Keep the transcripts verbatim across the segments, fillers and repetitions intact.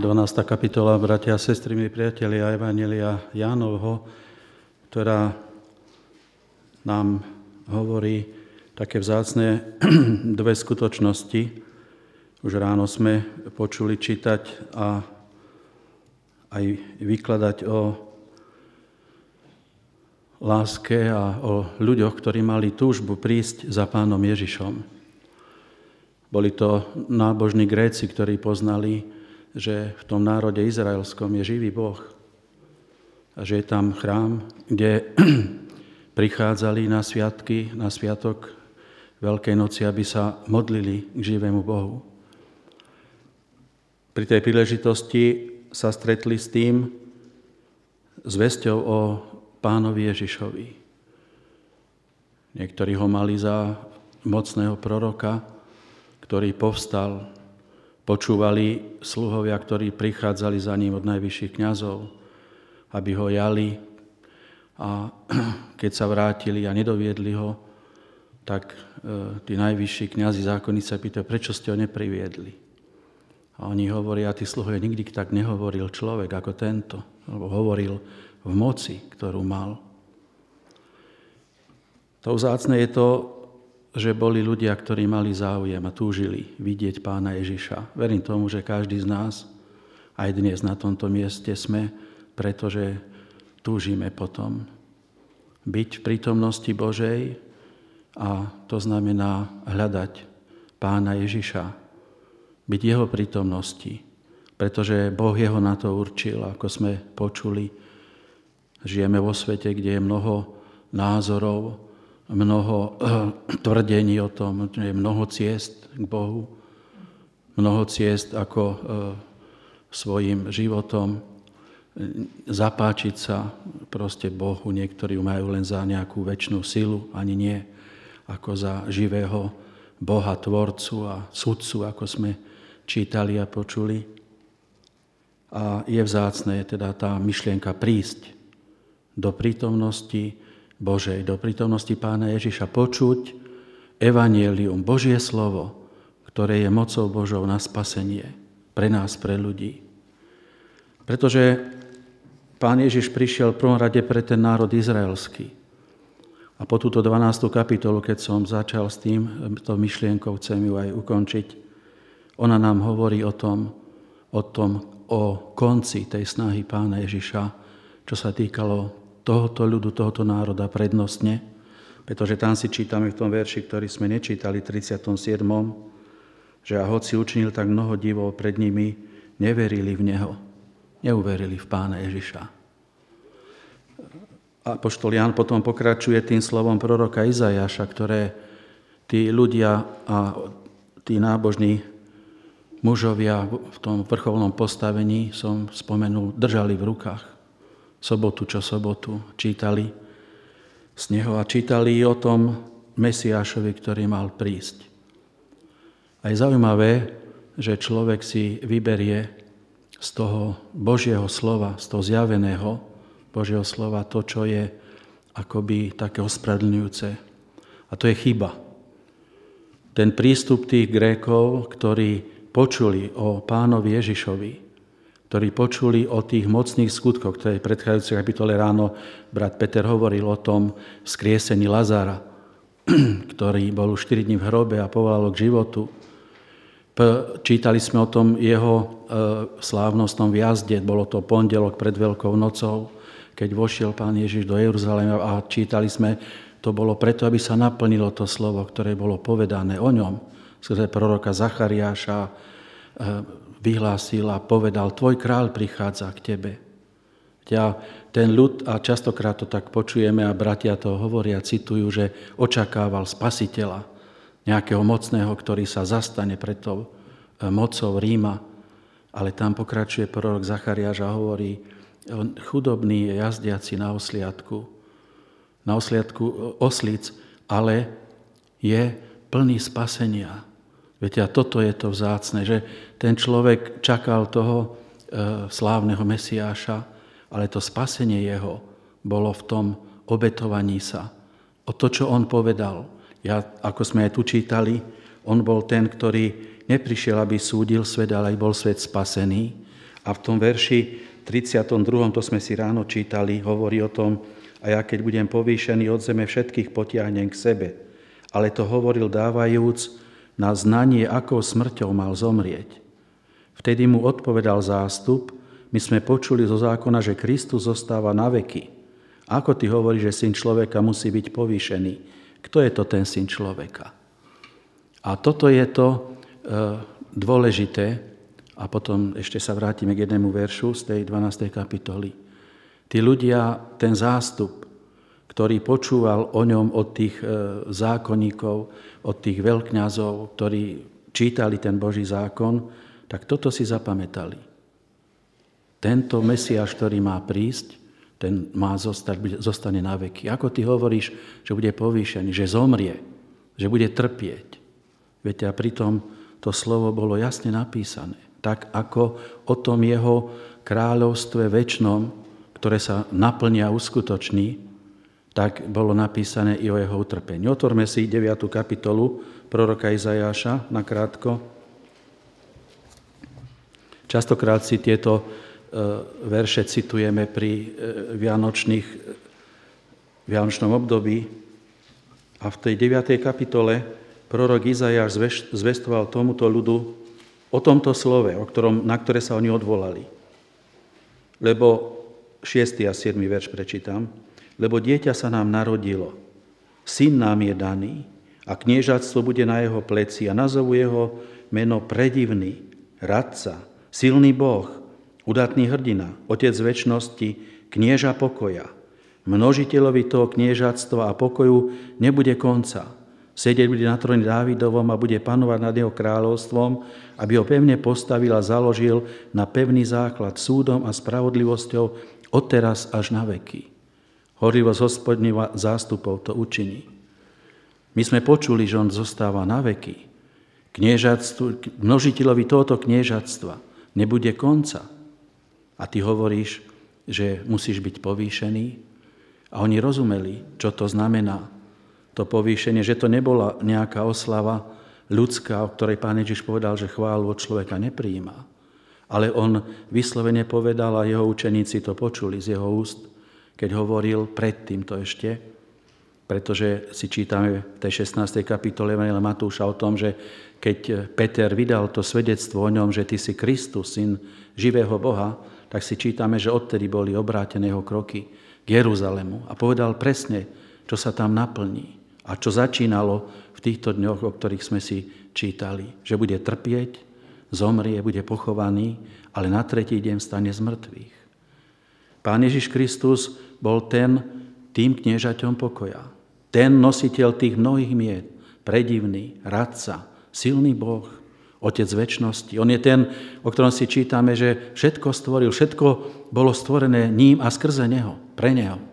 dvanásta kapitola, bratia a sestry, milí priatelia, Evanjelia Jánovho, ktorá nám hovorí také vzácne dve skutočnosti. Už ráno sme počuli čítať a aj vykladať o láske a o ľuďoch, ktorí mali túžbu prísť za Pánom Ježišom. Boli to nábožní Gréci, ktorí poznali, že v tom národe izraelskom je živý Boh a že je tam chrám, kde prichádzali na sviatky, na sviatok Veľkej noci, aby sa modlili k živému Bohu. Pri tej príležitosti sa stretli s tým, s vesťou o Pánovi Ježišovi. Niektorí ho mali za mocného proroka, ktorý povstal. Počúvali sluhovia, ktorí prichádzali za ním od najvyšších kňazov, aby ho jali. A keď sa vrátili a nedoviedli ho, tak e, tí najvyšší kňazi zákonníci sa pýtajú, prečo ste ho nepriviedli. A oni hovoria, a tí sluhovia, nikdy tak nehovoril človek ako tento, lebo hovoril v moci, ktorú mal. To vzácne je to, že boli ľudia, ktorí mali záujem a túžili vidieť Pána Ježiša. Verím tomu, že každý z nás aj dnes na tomto mieste sme, pretože túžime potom byť v prítomnosti Božej a to znamená hľadať Pána Ježiša, byť jeho prítomnosti, pretože Boh jeho na to určil, ako sme počuli. Žijeme vo svete, kde je mnoho názorov, mnoho tvrdení o tom, že je mnoho ciest k Bohu, mnoho ciest, ako e, svojim životom zapáčiť sa proste Bohu. Niektorí majú len za nejakú večnú silu, ani nie ako za živého Boha, tvorcu a sudcu, ako sme čítali a počuli. A je vzácne teda tá myšlienka prísť do prítomnosti Božej, do prítomnosti Pána Ježiša, počuť evanjelium, Božie slovo, ktoré je mocou Božou na spasenie pre nás, pre ľudí. Pretože Pán Ježiš prišiel v prvom rade pre ten národ izraelský. A po túto dvanástu kapitolu, keď som začal s tým, to myšlienkou, chcem ju aj ukončiť, ona nám hovorí o tom, o tom, o konci tej snahy Pána Ježiša, čo sa týkalo tohoto ľudu, tohoto národa prednostne, pretože tam si čítame v tom verši, ktorý sme nečítali, tridsiatom siedmom že a hoci učinil tak mnoho divov pred nimi, neverili v Neho, neuverili v Pána Ježiša. Apoštol Ján potom pokračuje tým slovom proroka Izajaša, ktoré tí ľudia a tí nábožní mužovia v tom vrcholnom postavení, som spomenul, držali v rukách. Sobotu čo sobotu čítali z neho a čítali o tom Mesiášovi, ktorý mal prísť. A je zaujímavé, že človek si vyberie z toho Božieho slova, z toho zjaveného Božieho slova to, čo je akoby také ospravedlňujúce. A to je chyba. Ten prístup tých Grékov, ktorí počuli o Pánovi Ježišovi, ktorí počuli o tých mocných skutkoch, ktoré v predchádzajúcej kapitole ráno brat Peter hovoril o tom vzkriesení Lazara, ktorý bol už štyri dni v hrobe a povolal k životu. Čítali sme o tom jeho slávnostnom vjazde, bolo to pondelok pred Veľkou nocou, keď vošiel Pán Ježiš do Jeruzalema a čítali sme, to bolo preto, aby sa naplnilo to slovo, ktoré bolo povedané o ňom, skrze proroka Zachariáša, vyhlásil a povedal, tvoj kráľ prichádza k tebe. A ten ľud, a častokrát to tak počujeme a bratia to hovoria, citujú, že očakával spasiteľa, nejakého mocného, ktorý sa zastane pred tou mocou Ríma. Ale tam pokračuje prorok Zachariáš a hovorí, chudobný je jazdiaci na osliadku, na osliadku oslíc, ale je plný spasenia. Viete, a toto je to vzácne, že ten človek čakal toho e, slávneho Mesiáša, ale to spasenie jeho bolo v tom obetovaní sa. O to, čo on povedal. Ja, ako sme aj tu čítali, on bol ten, ktorý neprišiel, aby súdil svet, ale aj bol svet spasený. A v tom verši tridsiatom druhom, to sme si ráno čítali, hovorí o tom, a ja keď budem povýšený od zeme, všetkých potiahnem k sebe. Ale to hovoril dávajúc na znanie, akou smrťou mal zomrieť. Vtedy mu odpovedal zástup, my sme počuli zo zákona, že Kristus zostáva na veky. Ako ty hovoríš, že syn človeka musí byť povýšený? Kto je to ten syn človeka? A toto je to e, dôležité, a potom ešte sa vrátime k jednému veršu z tej dvanástej kapitoly. Tí ľudia, ten zástup, ktorý počúval o ňom od tých e, zákonníkov, od tých veľkňazov, ktorí čítali ten Boží zákon, tak toto si zapamätali. Tento Mesiáš, ktorý má prísť, ten má zostať, zostane na veky. Ako ty hovoríš, že bude povýšený, že zomrie, že bude trpieť. Viete, a pritom to slovo bolo jasne napísané. Tak ako o tom jeho kráľovstve večnom, ktoré sa naplnia a uskutoční, tak bolo napísané i o jeho utrpení. Otvorme si deviatu kapitolu proroka Izajáša nakrátko. Častokrát si tieto verše citujeme pri vianočných, vianočnom období. A v tej deviatej kapitole prorok Izajáš zvestoval tomuto ľudu o tomto slove, o ktorom, na ktoré sa oni odvolali. Lebo šiesty a siedmy verš prečítam. Lebo dieťa sa nám narodilo, syn nám je daný a kniežatstvo bude na jeho pleci a nazovú jeho meno predivný, radca, silný Boh, udatný hrdina, otec večnosti, knieža pokoja. Množiteľovi toho kniežatstva a pokoju nebude konca. Sedieť bude na tróne Dávidovom a bude panovať nad jeho kráľovstvom, aby ho pevne postavil a založil na pevný základ súdom a spravodlivosťou odteraz až na veky. Horlivosť Hospodňova zástupov to učiní. My sme počuli, že on zostáva na veky. Množiteľovi tohoto kniežatstva nebude konca. A ty hovoríš, že musíš byť povýšený. A oni rozumeli, čo to znamená, to povýšenie, že to nebola nejaká oslava ľudská, o ktorej Pán Ježiš povedal, že chválu od človeka neprijíma. Ale on vyslovene povedal, a jeho učeníci to počuli z jeho úst, keď hovoril predtým to ešte, pretože si čítame v tej šestnástej kapitole Matúša o tom, že keď Peter vydal to svedectvo o ňom, že ty si Kristus, syn živého Boha, tak si čítame, že odtedy boli obrátené jeho kroky k Jeruzalému a povedal presne, čo sa tam naplní a čo začínalo v týchto dňoch, o ktorých sme si čítali. Že bude trpieť, zomrie, bude pochovaný, ale na tretí deň stane z mŕtvych. Pán Ježiš Kristus bol ten tým kniežaťom pokoja. Ten nositeľ tých mnohých miet, predivný, radca, silný Boh, Otec večnosti. On je ten, o ktorom si čítame, že všetko stvoril, všetko bolo stvorené ním a skrze neho, pre neho.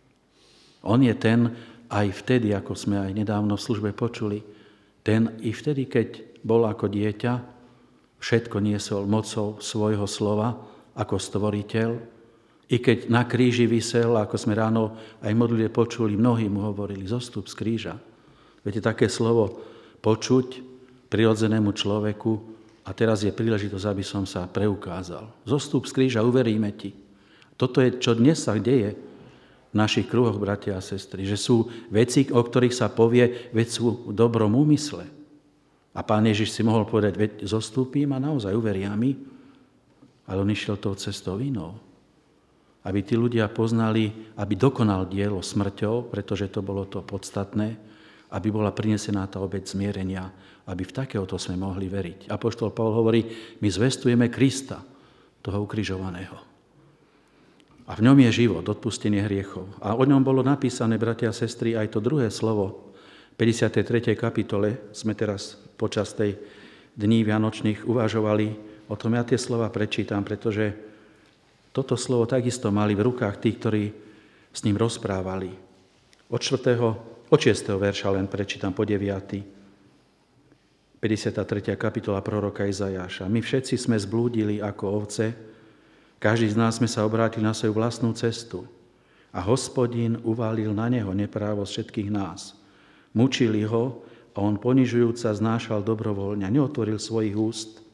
On je ten aj vtedy, ako sme aj nedávno v službe počuli, ten i vtedy, keď bol ako dieťa, všetko niesol mocou svojho slova ako stvoriteľ, i keď na kríži visel, ako sme ráno aj modlitbe počuli, mnohí mu hovorili, zostup z kríža. Viete, také slovo počuť prirodzenému človeku a teraz je príležitosť, aby som sa preukázal. Zostup z kríža, uveríme ti. Toto je, čo dnes sa deje v našich kruhoch, bratia a sestry, že sú veci, o ktorých sa povie, veď sú v dobrom úmysle. A Pán Ježiš si mohol povedať, veď zostúpim a naozaj uveria mi, ale on išiel tou cestou inou. Aby tí ľudia poznali, aby dokonal dielo smrťou, pretože to bolo to podstatné, aby bola prinesená tá obeť zmierenia, aby v takéhoto sme mohli veriť. Apoštol Pavol hovorí, my zvestujeme Krista, toho ukrižovaného. A v ňom je život, odpustenie hriechov. A o ňom bolo napísané, bratia a sestry, aj to druhé slovo. V päťdesiatej tretej kapitole sme teraz počas tej dní vianočných uvažovali o tom. Ja tie slova prečítam, pretože toto slovo takisto mali v rukách tí, ktorí s ním rozprávali. Od štvrtého Od šiesteho verša len prečítam po deviaty. päťdesiata tretia kapitola proroka Izajáša. My všetci sme zblúdili ako ovce, každý z nás sme sa obrátili na svoju vlastnú cestu a Hospodin uvalil na neho neprávosť všetkých nás. Mučili ho a on ponižujúca znášal dobrovoľne, neotvoril svojich úst.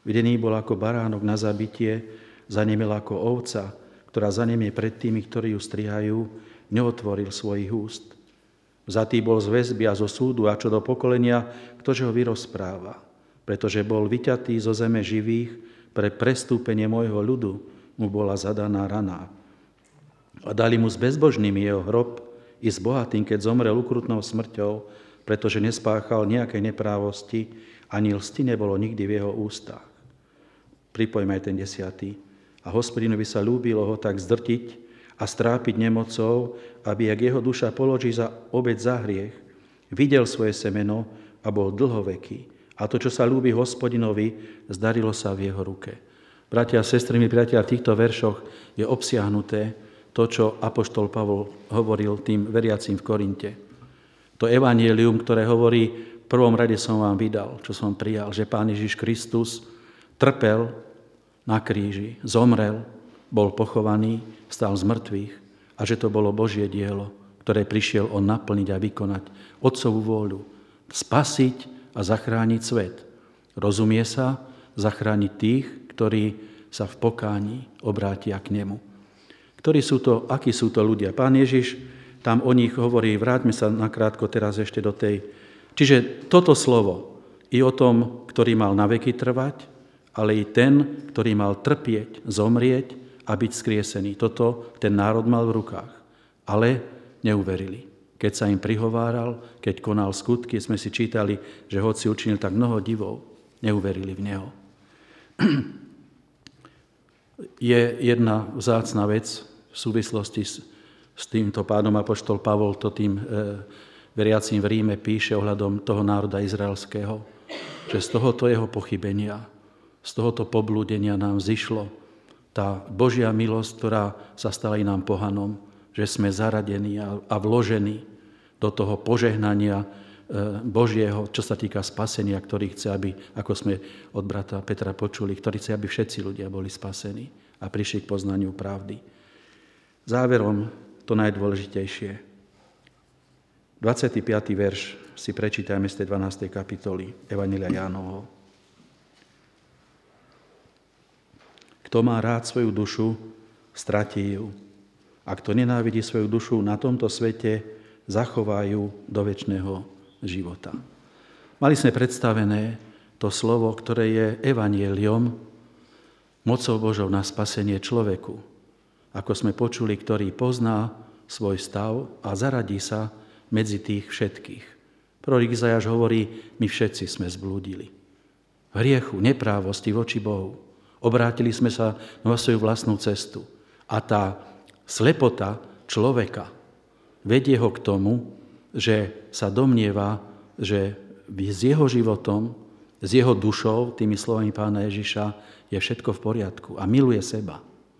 Videný bol ako baránok na zabitie, zanemel ako ovca, ktorá zanemie pred tými, ktorí ju strihajú, neotvoril svojich úst. Vzatý bol z väzby a zo súdu a čo do pokolenia, ktože ho vyrozpráva, pretože bol vyťatý zo zeme živých, pre prestúpenie môjho ľudu mu bola zadaná rana. A dali mu s bezbožnými jeho hrob i s bohatým, keď zomrel ukrutnou smrťou, pretože nespáchal nejakej neprávosti, ani lsti nebolo nikdy v jeho ústach. Pripojme aj ten desiatý. A Hospodinovi sa ľúbilo ho tak zdrtiť a strápiť nemocou, aby, jak jeho duša položí za obeť za hriech, videl svoje semeno a bol dlhoveký. A to, čo sa ľúbi Hospodinovi, zdarilo sa v jeho ruke. Bratia a sestry, mi priatelia, v týchto veršoch je obsiahnuté to, čo apoštol Pavol hovoril tým veriacím v Korinte. To evanjelium, ktoré hovorí, v prvom rade som vám vydal, čo som prijal, že Pán Ježiš Kristus trpel na kríži, zomrel, bol pochovaný, stal z mŕtvych a že to bolo Božie dielo, ktoré prišiel on naplniť a vykonať Otcovú vôľu, spasiť a zachrániť svet. Rozumie sa, zachrániť tých, ktorí sa v pokáni obrátia k nemu. Ktorí sú to, akí sú to ľudia? Pán Ježiš tam o nich hovorí, vráťme sa nakrátko teraz ešte do tej. Čiže toto slovo i o tom, ktorý mal na veky trvať, ale i ten, ktorý mal trpieť, zomrieť a byť skriesený. Toto ten národ mal v rukách. Ale neuverili. Keď sa im prihováral, keď konal skutky, sme si čítali, že hoci učinil tak mnoho divov, neuverili v neho. Je jedna vzácna vec v súvislosti s, s týmto pádom apoštol Pavol to tým e, veriacím v Ríme píše ohľadom toho národa izraelského, že z tohoto jeho pochybenia, z tohoto poblúdenia nám zišlo tá Božia milosť, ktorá sa stala i nám pohanom, že sme zaradení a, a vložení do toho požehnania Božieho, čo sa týka spasenia, ktorý chce, aby, ako sme od brata Petra počuli, ktorý chce, aby všetci ľudia boli spasení a prišli k poznaniu pravdy. Záverom to najdôležitejšie. dvadsiaty piaty verš si prečítajme z tej dvanástej kapitoly Evanjelia Jánovho. Kto má rád svoju dušu, stratí ju. A kto nenávidí svoju dušu na tomto svete, zachovajú do večného života. Mali sme predstavené to slovo, ktoré je evanjeliom, mocou Božou na spasenie človeku. Ako sme počuli, ktorý pozná svoj stav a zaradí sa medzi tých všetkých. Prorok Izajáš hovorí, my všetci sme zblúdili. V hriechu, neprávosti voči Bohu. Obrátili sme sa na svoju vlastnú cestu. A tá slepota človeka vedie ho k tomu, že sa domnieva, že s jeho životom, s jeho dušou, tými slovami Pána Ježiša, je všetko v poriadku a miluje seba.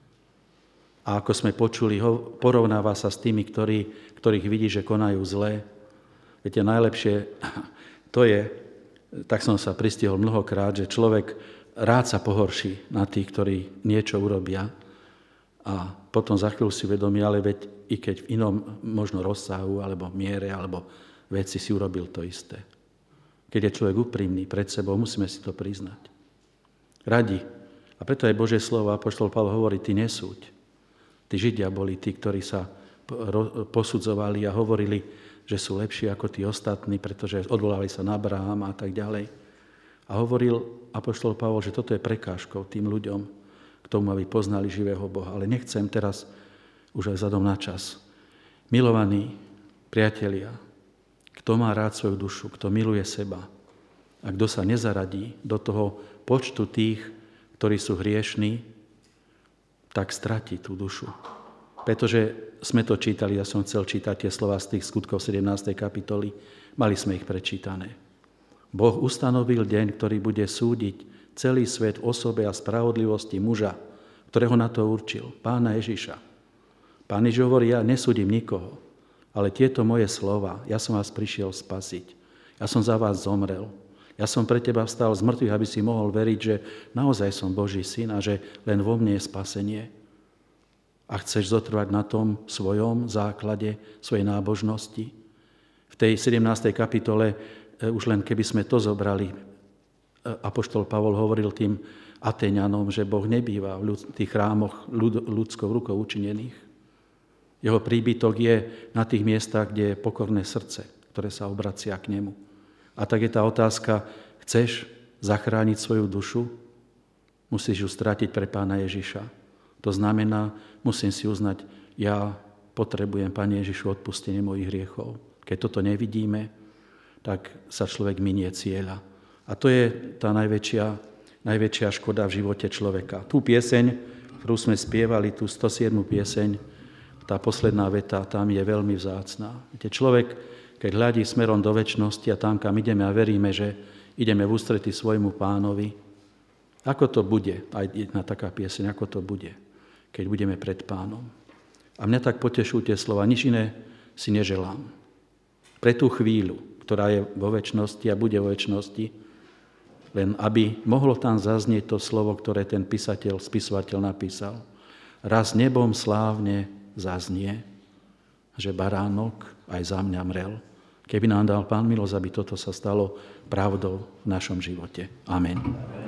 A ako sme počuli, porovnáva sa s tými, ktorí, ktorých vidí, že konajú zlé. Viete, najlepšie to je, tak som sa pristihol mnohokrát, že človek rád sa pohorší na tých, ktorí niečo urobia a potom za chvíľu si vedomí, ale veď i keď v inom možno rozsahu, alebo miere, alebo veci si urobil to isté. Keď je človek úprimný pred sebou, musíme si to priznať. Radi. A preto aj Božie slovo, apoštol Pavol hovorí, ty nesúď. Tí Židia boli tí, ktorí sa posudzovali a hovorili, že sú lepší ako tí ostatní, pretože odvolali sa na Abrahama a tak ďalej. A hovoril apoštol Pavol, že toto je prekážkou tým ľuďom k tomu, aby poznali živého Boha. Ale nechcem teraz už aj vzhľadom na čas. Milovaní priatelia, kto má rád svoju dušu, kto miluje seba a kto sa nezaradí do toho počtu tých, ktorí sú hriešní, tak stratí tú dušu. Pretože sme to čítali, ja som chcel čítať tie slová z tých skutkov sedemnástej kapitoly, mali sme ich prečítané. Boh ustanovil deň, ktorý bude súdiť celý svet v osobe a spravodlivosti muža, ktorého na to určil, Pána Ježiša. Pán Ježiš hovorí, ja nesúdim nikoho, ale tieto moje slova, ja som vás prišiel spasiť. Ja som za vás zomrel. Ja som pre teba vstal z mŕtvych, aby si mohol veriť, že naozaj som Boží syn a že len vo mne je spasenie. A chceš zotrvať na tom svojom základe, svojej nábožnosti. V tej sedemnástej kapitole, už len keby sme to zobrali, apoštol Pavol hovoril tým Atéňanom, že Boh nebýva v tých chrámoch ľud, ľudskou rukou učinených. Jeho príbytok je na tých miestach, kde je pokorné srdce, ktoré sa obracia k nemu. A tak je tá otázka, chceš zachrániť svoju dušu? Musíš ju stratiť pre Pána Ježiša. To znamená, musím si uznať, ja potrebujem, Pane Ježišu, odpustenie mojich hriechov. Keď toto nevidíme, tak sa človek minie cieľa. A to je tá najväčšia, najväčšia škoda v živote človeka. Tú pieseň, ktorú sme spievali, tú sto siedmu pieseň, tá posledná veta, tam je veľmi vzácna. Viete, človek, keď hľadí smerom do večnosti a tam, kam ideme a veríme, že ideme v ústrety svojmu Pánovi, ako to bude, aj jedna taká pieseň, ako to bude, keď budeme pred Pánom. A mňa tak potešujú tie slova, nič iné si neželám. Pre tú chvíľu, ktorá je vo večnosti a bude vo večnosti, len aby mohlo tam zaznieť to slovo, ktoré ten písateľ, spisovateľ napísal. Raz nebom slávne zaznie, že baránok aj za mňa mrel. Keby nám dal Pán milosť, aby toto sa stalo pravdou v našom živote. Amen.